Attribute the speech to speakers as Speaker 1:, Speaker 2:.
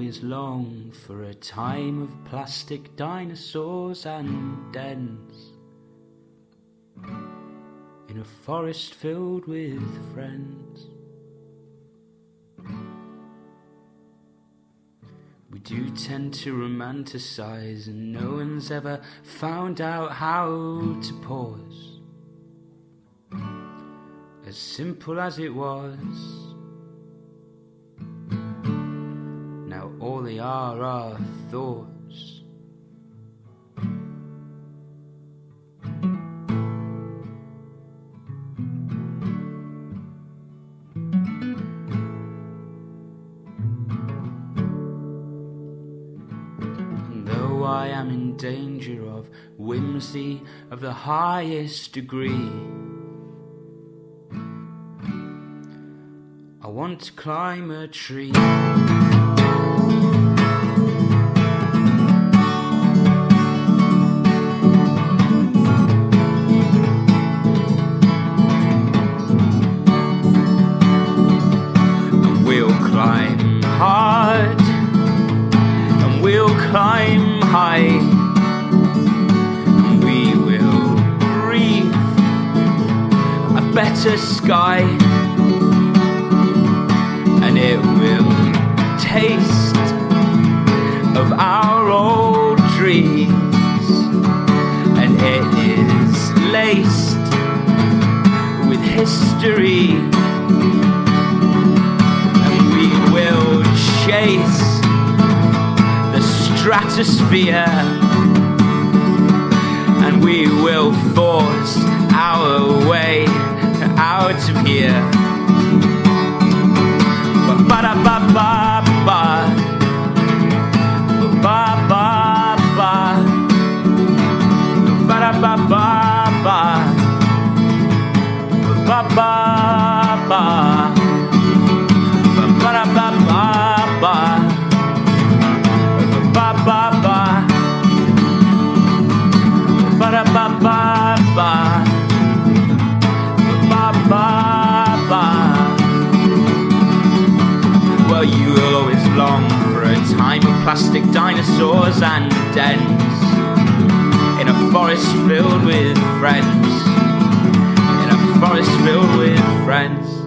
Speaker 1: always long for a time of plastic dinosaurs and dens in a forest filled with friends. We do tend to romanticize, and no one's ever found out how to pause. As simple as it was, now all they are thoughts. And though I am in danger of whimsy of the highest degree, I want to climb a tree. And we'll climb hard, and we'll climb high, and we will breathe a better sky. And it will taste of our old dreams, and it is laced with history, and we will chase the stratosphere, and we will force our way out of here. Ba-da-ba-ba-ba, ba-ba-ba-ba, ba-da-ba-ba-ba, ba-ba-ba, ba-da-ba-ba-ba, ba-ba-ba, ba-da-ba-ba-ba, ba-ba-ba. Well, you will always long for a time of plastic dinosaurs and dens in a forest filled with friends, in a forest filled with friends.